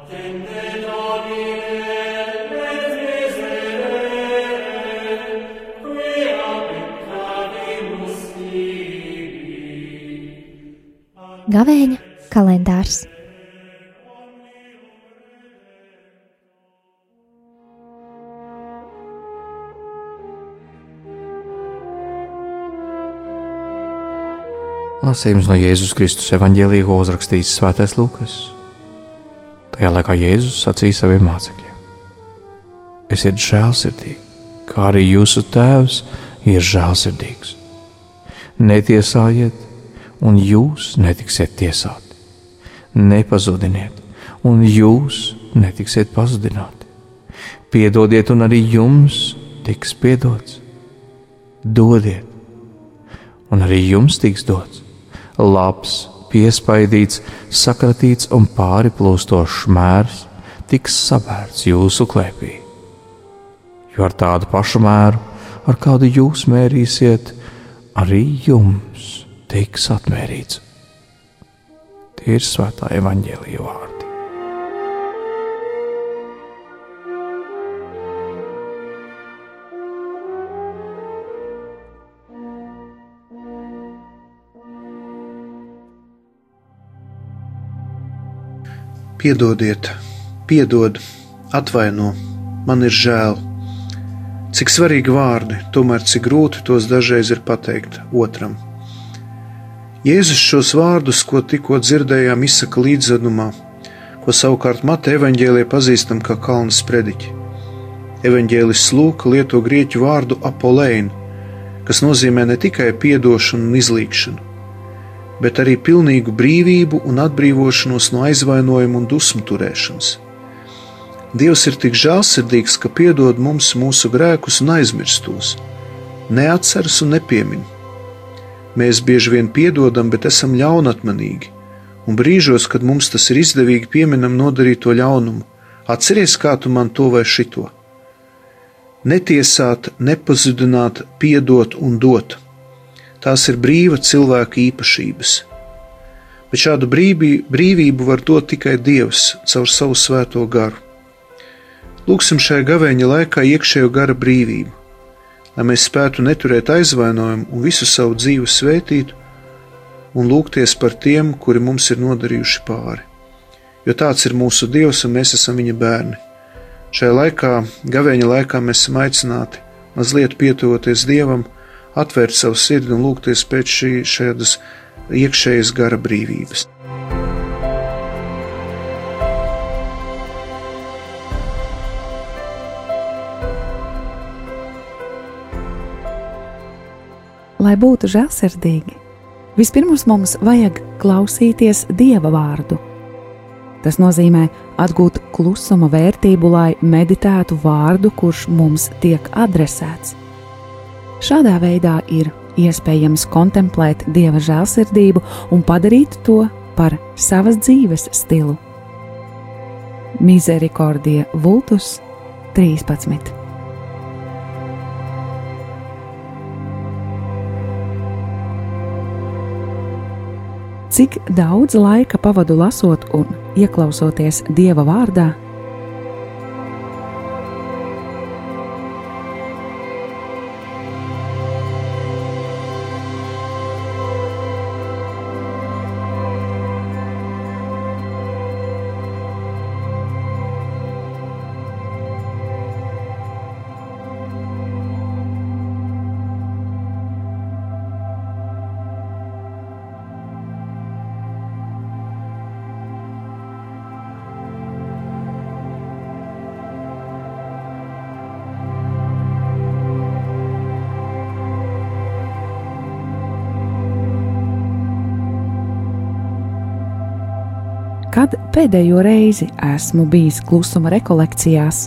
Gavēņa kalendārs. Lasījums no Jēzus Kristus evaņģēlija, ko uzrakstījis Svētais Lūkas. Tajā laikā Jēzus sacīja saviem mācekļiem: Esiet žēlsirdīgi, kā arī jūsu tēvs ir žēlsirdīgs. Netiesājiet, un jūs netiksiet tiesāti. Nepazudiniet, un jūs netiksiet pazudināti. Piedodiet, un arī jums tiks piedots. Dodiet, un arī jums tiks dots. Labs, piespaidīts, sakratīts un pāri plūstošs mērs tiks sabērts jūsu klēpī. Jo ar tādu pašu mēru, ar kādu jūs mērīsiet, arī jums tiks atmērīts. Tie ir svētā evaņģēlija vārdi. Piedodiet, piedod, atvaino, man ir žēl. Cik svarīgi vārdi, tomēr cik grūti tos dažreiz ir pateikt otram. Jēzus šos vārdus, ko tikko dzirdējām, izsaka līdzzanumā, ko savukārt Mateja evaņģēlijā pazīstam kā kalna sprediķi. Evaņģēlists Lūka lieto grieķu vārdu apolēnu, kas nozīmē ne tikai piedošanu un izlīgšanu, bet arī pilnīgu brīvību un atbrīvošanos no aizvainojuma un dusmu turēšanas. Dievs ir tik žēlsirdīgs, ka piedod mums mūsu grēkus un aizmirst tos, neatceras un nepiemin. Mēs bieži vien piedodam, bet esam ļaunatmanīgi, un brīžos, kad mums tas ir izdevīgi, pieminam nodarīto ļaunumu. Atceries, kā tu man to vai šito. Netiesāt, nepazudināt, piedot un dot. Tās ir brīva cilvēka īpašības. Bet šādu brīvību var dot tikai Dievs caur savu svēto garu. Lūksim šajā gavēņa laikā iekšējo gara brīvību, lai mēs spētu neturēt aizvainojumu un visu savu dzīvi svētītu un lūgties par tiem, kuri mums ir nodarījuši pāri. Jo tāds ir mūsu Dievs un mēs esam viņa bērni. Šajā laikā, gavēņa laikā, mēs esam aicināti mazliet pietuvoties Dievam, atvērt savu sirdi un lūgties pēc šādas iekšējas gara brīvības. Lai būtu žēlsirdīgi, vispirms mums vajag klausīties Dieva vārdu. Tas nozīmē atgūt klusuma vērtību, lai meditētu vārdu, kurš mums tiek adresēts. Šādā veidā ir iespējams kontemplēt Dieva žēlsirdību un padarīt to par savas dzīves stilu. Misericordie Vultus 13. Cik daudz laika pavadu lasot un ieklausoties Dieva vārdā? Kad pēdējo reizi esmu bijis klusuma rekolekcijās?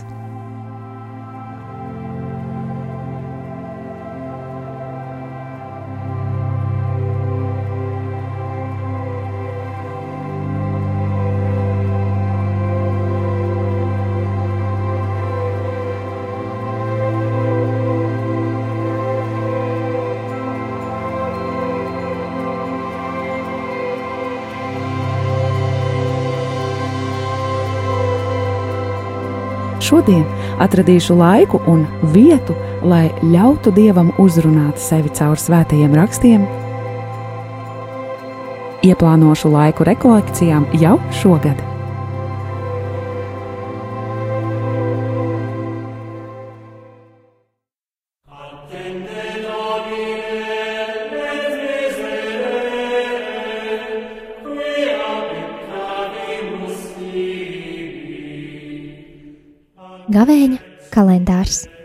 šodien atradīšu laiku un vietu, lai ļautu Dievam uzrunāt sevi caur svētajiem rakstiem. Ieplānošu laiku rekolekcijām jau šogad. Gavēņa kalendārs.